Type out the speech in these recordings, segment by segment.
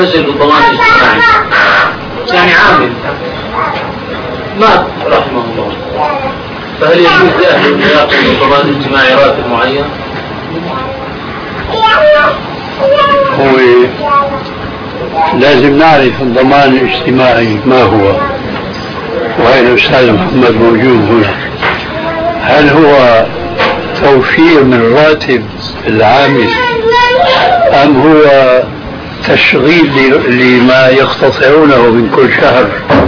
يجب الضمان الاجتماعي، يعني عامل مات رحمه الله، فهل يجوز لأهله أن يأخذوا الضمان الاجتماعي راتب معين؟ هو لازم نعرف الضمان الاجتماعي ما هو، وهي الأستاذ محمد موجود هنا. هل هو توفير من راتب العامل أم هو تشغيل لما يقتطعونه من كل شهر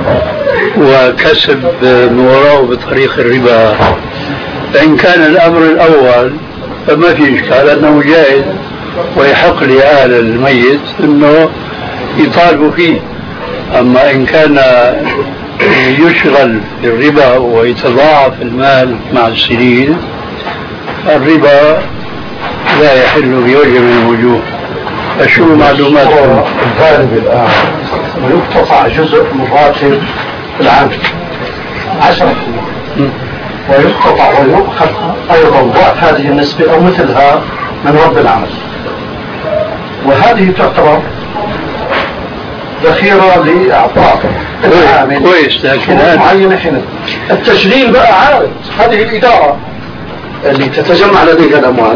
وكسب من وراءه بطريق الربا؟ فإن كان الأمر الأول فما في إشكال أنه جائز ويحق لأهل الميت أنه يطالبوا فيه. أما إن كان يشغل بالربا ويتضاعف المال مع السنين الربا لا يحل بوجه من الوجوه. فشو معلوماتكم؟ الغالب الآن ويقتطع جزء من راتب العامل 10% ويقتطع ويؤخذ أيضا ضعف هذه النسبة أو مثلها من رب العمل، وهذه تعتبر ذخيرة لأعطاء العامل كويس. لكن معينة حين التشغيل بقى عارض هذه الإدارة اللي تتجمع لديها الأموال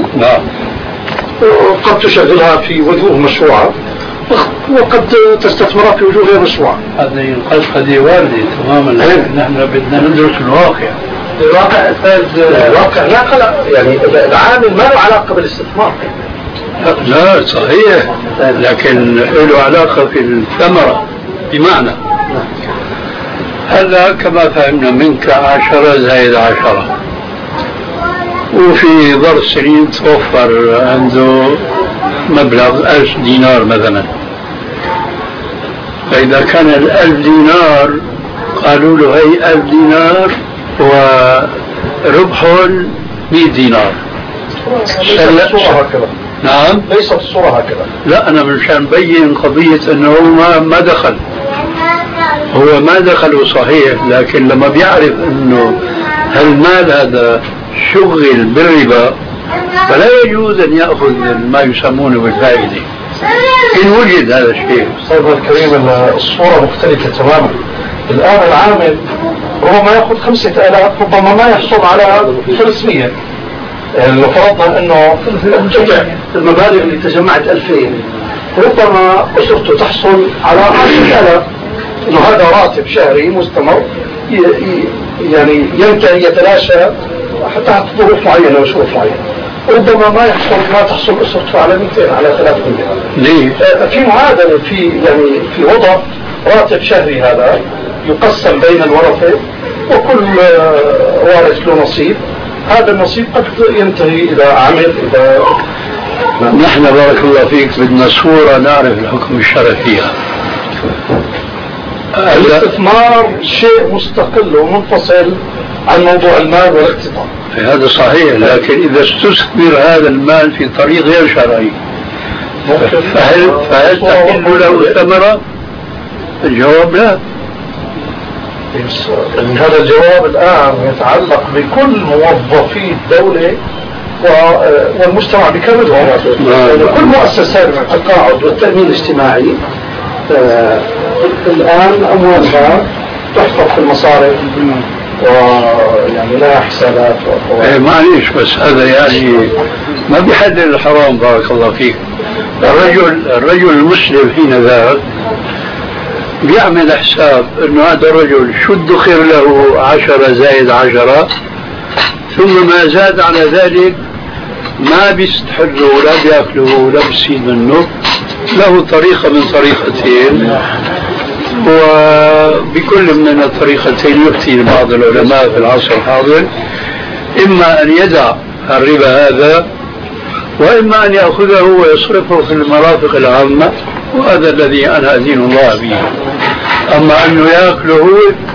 قد تشغلها في وجوه مشروعة وقد تستثمرها في وجوه غير مشروعة. هذه القصة واردة تماما، نحن بدنا ندرس الواقع. الواقع لا يعني العامل ما له علاقة بالاستثمار. لا صحيح، لكن له علاقة في الثمرة. بمعنى هذا كما فهمنا منك 10 زائد 10، وفي ظرف سنين توفر عنده مبلغ 1000 دينار مثلا. فإذا كان 1000 دينار قالوا له هي 1000 دينار وربح 100 دينار. نعم ليست الصورة هكذا. لا أنا مشان بين قضية أنه ما دخل، هو ما دخله صحيح، لكن لما بيعرف أنه هالمال هذا شغل بالربا فلا يجوز أن يأخذ ما يسمونه بالفائدة إن وجد هذا الشيء. أستاذ الكريم الصورة مختلفة تماما. الآن العامل ربما يأخذ 5000 ربما ما يحصل على 500. لو فرضنا أنه المبالغ اللي تجمعت 2000 ربما أسرته تحصل على 10,000. إنه هذا راتب شهري مستمر يعني ينتهي يتلاشى حتى ظروف معينة وشروط معينة. ربما ما تحصل أسرته على 200 على 300. ليه؟ في معادلة في وضع راتب شهري هذا يقسم بين الورثة وكل وارث له نصيب. هذا النصيب قد ينتهي إلى عمل إلى نحن بارك الله فيك بدنا صورة نعرف الحكم الشرعي فيها. الاستثمار شيء مستقل ومنفصل عن موضوع المال والاقتطاع. هذا صحيح، لكن إذا استثمر هذا المال في طريق غير شرعي فهل تحل له الثمرة؟ الجواب لا. هذا الجواب الآن يتعلق بكل موظفي الدولة والمجتمع بكامله. كل مؤسسات التقاعد والتأمين الاجتماعي الآن أموالها تحفظ في المصارف ويعني لها حسابات وفوائد. معليش بس هذا يعني ما بيحلل الحرام بارك الله فيك. الرجل المسلم حين ذاك بيعمل حساب انه هذا الرجل شو ادخر له 10 زائد 10 ثم ما زاد على ذلك ما بيستحله ولا بياكله ولا بيصيد منه. له طريقة من طريقتين، وبكل من الطريقتين يفتي بعض العلماء في العصر الحاضر إما أن يدع الربا هذا وإما أن يأخذه ويصرفه في المرافق العامة، وهذا الذي أنا دين الله به. أما أنه يأكله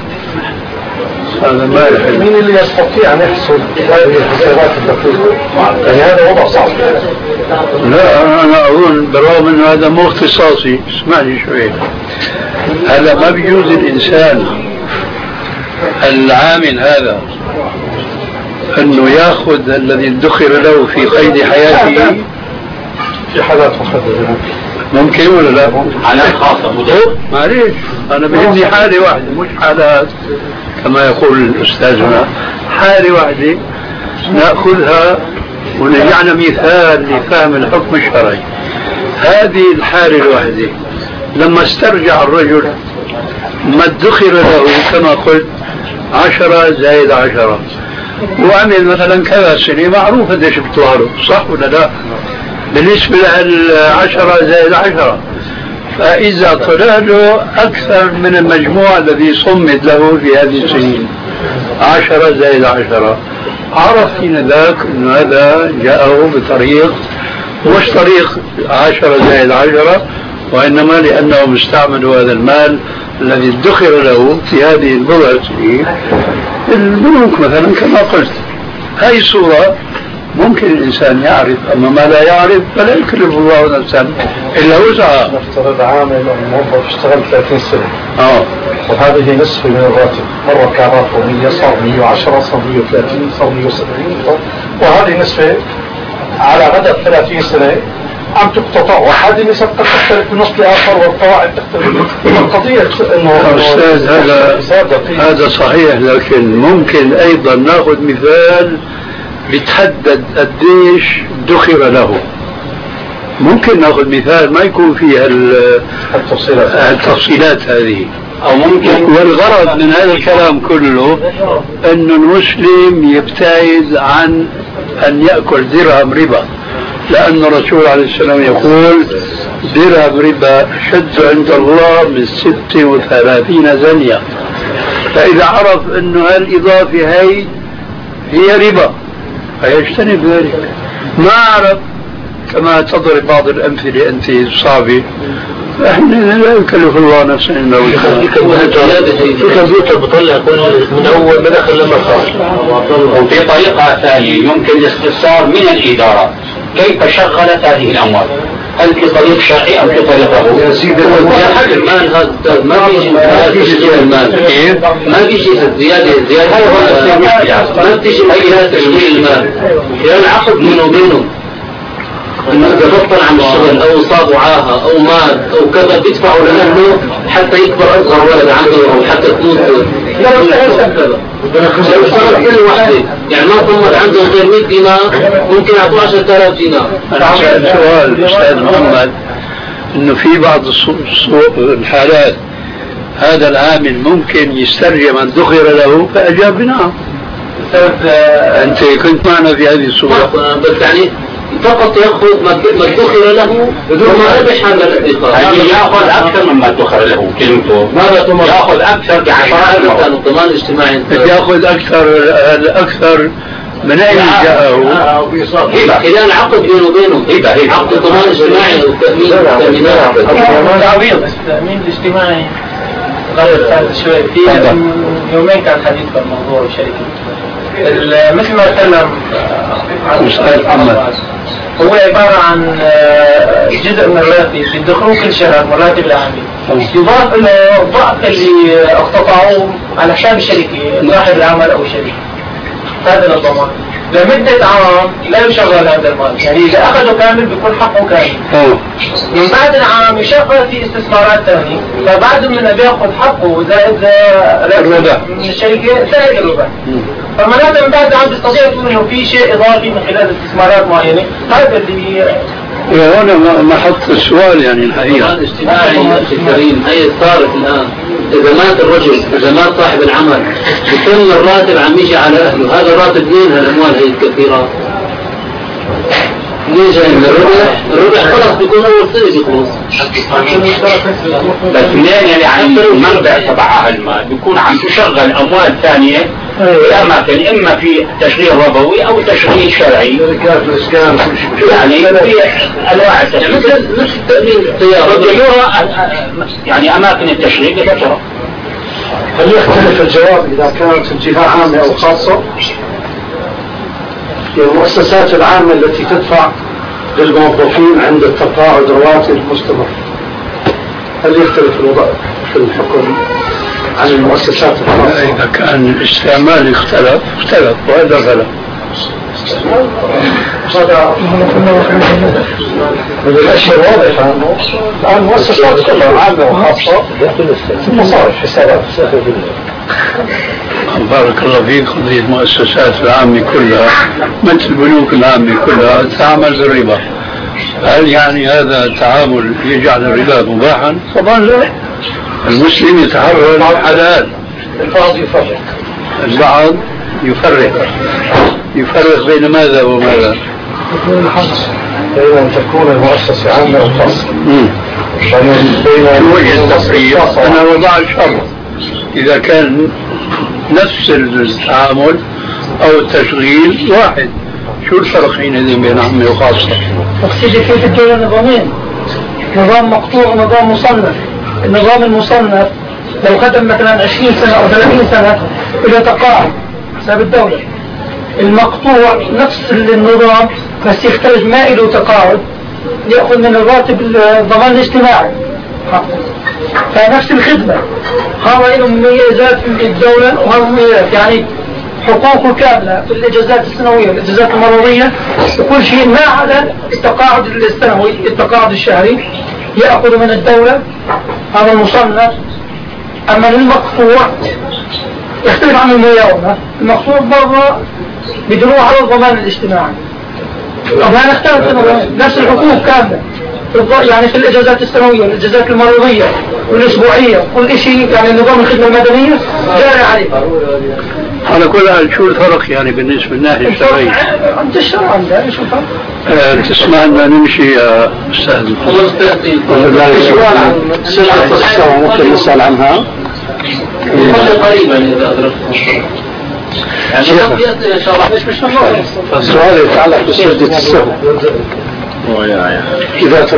هذا ما يحل. مين اللي يستطيع أن يحصل هذه الحسابات الدقيقة؟ يعني هذا وضع صعب. لا أنا أظن بالرغم أنه هذا مو اختصاصي، اسمعني شوي، هذا ما بيجوز الإنسان العامل هذا أنه يأخذ الذي ادخر له في قيد حياته في حالات محددة. ممكن ولا لا؟ حالات خاصة معليش أنا بهمني حالة واحدة مش حالات كما يقول أستاذنا، حالة واحدة نأخذها ونجعلنا مثال لفهم الحكم الشرعي. هذه الحالة الواحدة لما استرجع الرجل ما ادخر له كما قلت 10 زائد 10 وعمل مثلا كذا سنة معروف قديش بتوعره، صح ولا لا؟ بالنسبة لل10 زائد 10 فإذا طلع له أكثر من المجموع الذي صمد له في هذه السنين 10 زائد 10 عرف حين ذاك أن هذا جاءه بطريق مش طريق 10 زائد 10 وإنما لأنه مستعمل هذا المال الذي ادخر له في هذه البضع سنين البنوك مثلا كما قلت. هذه صورة ممكن الإنسان يعرف، أما ما لا يعرف فلا يكلف الله نفسا إلا وسعها. نفترض عامل أو موظف اشتغل 30 سنة وهذه نصف من الراتب، مرة كان راتبه 100 صار 110 صار 130 صار 170 وهذه نصفه على مدى 30 سنة عم تقتطع، وهذه نسب قد تختلف من نصف آخر والقواعد تختلف. القضية إنه أستاذ هذا صحيح، لكن ممكن أيضا نأخذ مثال بتحدد قديش دخر له. ممكن ناخذ مثال ما يكون فيها التفصيلات هذه، أو ممكن والغرض من هذا الكلام كله أن المسلم يبتعد عن أن يأكل درهم ربا، لأن الرسول عليه السلام يقول درهم ربا شد عند الله من 36 زنية. فإذا عرف أن هالإضافة هي ربا فيجتنب ذلك. ما عرف كما تضرب بعض الأمثلة أنت صعبة، احنا لا يكلف الله نفسا الا وسعها. في كمبيوتر بطلع من اول ما دخل لما خرج. وفي طريقه ثانيه يمكن الاستفسار من الاداره كيف شغلت هذه الاموال، هل في طريق شرعي ام في طريق ربوي؟ حق المال هذا ما بيجي تشغيل المال، ما بيجي زياده ما بتيجي اي تشغيل المال، يعني عقد بينه وبينه إنه إذا بطل عن الشغل أو صاب عاهة أو مات أو كذا بيدفعوا لأهله حتى يكبر أصغر ولد عنده أو حتى تموت. لا اشتغل كل وحدة يعني ما ضمت عنده غير 100 دينار ممكن يعطوا 10,000 دينار. سؤال أستاذ محمد، إنه في بعض الحالات هذا العامل ممكن يسترجع من دخر له، فأجاب بنعم. أنت كنت معنا في هذه الصورة. بس يعني فقط يأخذ ما ادخر له وما ربح هذا الادخار، يعني يأخذ أكثر مما ادخر له. كلمته ماذا يأخذ أكثر بعشرات كان الضمان الاجتماعي يأخذ أكثر من أين جاءه؟ خلال عقد بينه وبينه عقد الضمان الاجتماعي والتأمينات. التأمين الاجتماعي غير هذا شوي. في يومين كان حديث بالموضوع الشركة مثل ما تكلم أستاذ محمد، هو عبارة عن جزء من الراتب يدخلوه كل شهر مراتب العامل، يضاف له ضعف اللي اقتطعوه على حساب الشركة صاحب العمل أو الشركة. هذا الضمان لمدة عام لا يشغل هذا المال، يعني إذا أخذه كامل بيكون حقه كامل. من بعد العام يشغل في استثمارات ثانية، فبعد من بياخذ حقه زائد ربح من الشركة زائد الربح. فمعناته من بعد العام تستطيع تقول إنه في شيء إضافي من خلال استثمارات معينة. هذا اللي هنا محط السؤال يعني الحقيقة. الاجتماعي الكريم هي صارت الآن إذا مات الرجل إذا مات صاحب العمل بكل الراتب عم يجي على أهله، هذا الراتب مين هالأموال هي الكثيرة؟ ليه جاي من الربح خلاص بيكون أول سنة بيخلص. بس منين يعني المنبع تبع المال بيكون عم تشغل أموال ثانية في أماكن إما في تشغيل ربوي أو تشغيل شرعي، يعني في أنواع يعني مثل تأمين الطيارة يعني أماكن التشغيل بكثرة. هل يختلف الجواب إذا كانت الجهة عامة أو خاصة؟ المؤسسات العامة التي تدفع للموظفين عند التقاعد رواتب مستمر، هل يختلف الوضع في الحكم عن المؤسسات الخاصة؟ إذا كان الاستعمال اختلف وهذا غلط. من الأشياء الواضحة أنه الآن المؤسسات كلها عامة وخاصة في المصارف حسابات. بارك الله فيك. قضية المؤسسات العامة كلها مثل البنوك العامة كلها تعمل بالربا، هل يعني هذا التعامل يجعل الربا مباحا؟ طبعا لا. المسلم يتحرر الحلال. البعض يفرق، البعض يفرق بين ماذا وماذا؟ بين أن تكون المؤسسة عامة وخاصة. بين وجه التفريق أنا وضع الشرط إذا كان نفس التعامل أو التشغيل واحد، شو الفرق حينئذ بين عامة وخاصة؟ تقصدي في الدولة نظامين، نظام مقطوع ونظام مصنف. النظام المصنف لو خدم مثلا 20 سنة أو 30 سنة إلى تقاعد حساب الدولة. المقطوع نفس النظام بس يختلف ما له تقاعد، يأخذ من الراتب الضمان الاجتماعي، فنفس الخدمة. هذا له مميزات في الدولة وهذا مميزات، يعني حقوقه كاملة في الإجازات السنوية والإجازات المرضية وكل شيء ما عدا التقاعد السنوي، التقاعد الشهري يأخذ من الدولة، هذا المصنف. أما المقطوع يختلف عن المياومة. المقطوع برا بيدلوه على الضمان الاجتماعي، طبعا اختلف نفس الحقوق كاملة، يعني في الإجازات السنوية والإجازات المرضية والأسبوعية كل شيء، يعني نظام الخدمة المدنية جاري عليه. على كل حال شو الفرق يعني بالنسبة للناحية الشرعية؟ عند الشرع عندنا شو الفرق؟ تسمع أن نمشي يا أستاذ. سؤال عن سلعة السوا ممكن نسأل عنها قريبا إذا أدركت يعني السؤال يتعلق بسجدة السهو. إذا